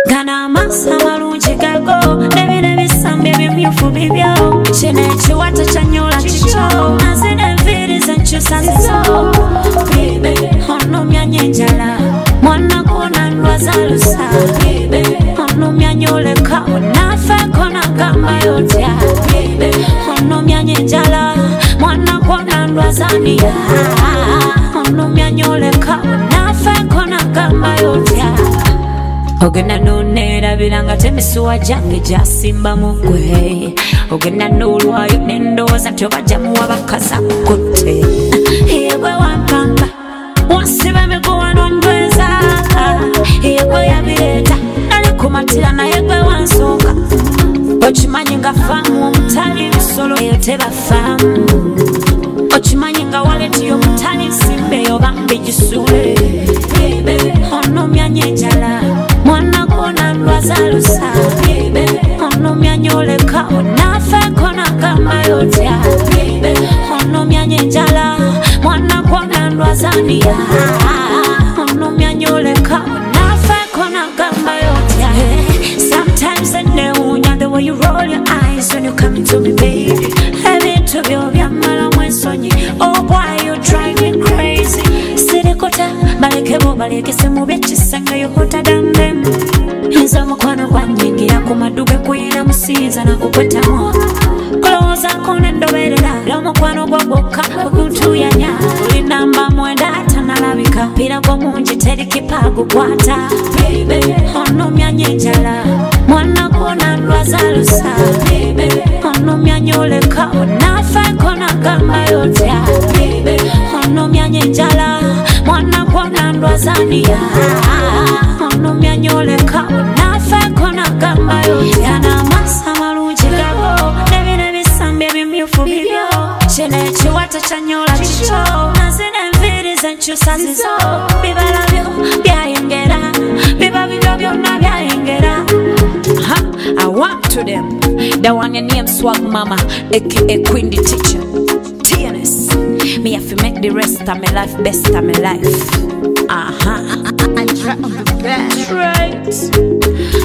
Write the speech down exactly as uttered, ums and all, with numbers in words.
Gana masa marunji gago Nebine bisambye bimyufu bibyo Chene chiwata chanyola chicho Nazine viri zenchu sanzizo Bibe Ono myanye njala Mwana kuna ndwa zalusa Bibe Ono myanyole kao Nafe kona gamba yotia Bibe Ono myanye njala Mwana kuna ndwa zania Ono myanyole kao Nafe kona gamba yotia Ogena nonera bilanga temisuwa jange jasimba mugwe Ogena nolwayo nendoza tobajamu wabakaza kukote Yegwe wampamba Wansiba miguwa nondweza Yegwe yabireta Nalikumatira na yegwe wansoka Ochimanyi nga famu omutali bisolo yoteba famu Ochimanyi nga waleti yomutali simbe yobambi jisule Bebe ono myanye njala Mwana kona ndwa zalusa Bibe Ono myanyole kao Nafe kona gamba yotia Bibe Ono myanye njala Mwana kona ndwa zania Ono myanyole kao Nafe kona gamba yotia Sometimes I know the way you roll your eyes when you come to me baby Heavy to be of your mala mwensonyi Oh boy you drive me crazy Sirikota Balekebo baleke semu bechi sanga you hotter than them Hiza mkwano kwa nyingira kumaduge kuhina musiza na kupeta mwa Kuloza kone ndoberela Lomo kwano kwa boka kukutu ya nya Ulinamba mwenda tanalabika Pira kwa munji teri kipagu kwata Baby ono myanye njala Mwana kona ndwa zalusa Baby ono myanyole kao Nafe kona gamba yotia Baby ono myanye njala Mwana kona ndwa zania Ono myanyole kao Nafe kona gamba yotia Na masa marunji gago Nebine bisambye bimyufu bibyo Chene chiwata chanyola chicho Nazine mviri zenchu sazizo Biba labyo byayengera Biba bibyo byona byayengera I want to them The one your name Swag Mama aka Queen the Teacher T N S Me have to make the rest of my life best of my life Uh-huh I try on the best Right